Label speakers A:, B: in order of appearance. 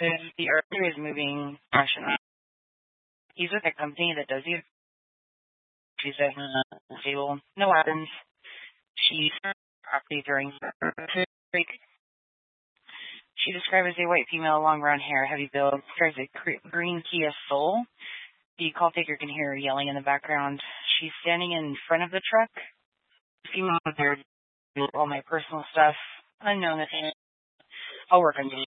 A: The Earther is moving national. He's with a company that does these. She's at the table. No weapons. She's property during break. She described as a white female, long brown hair, heavy build, drives a green Kia Soul. The call taker can hear her yelling in the background. She's standing in front of the truck. Female there, all my personal stuff. Unknown. I'll work on you.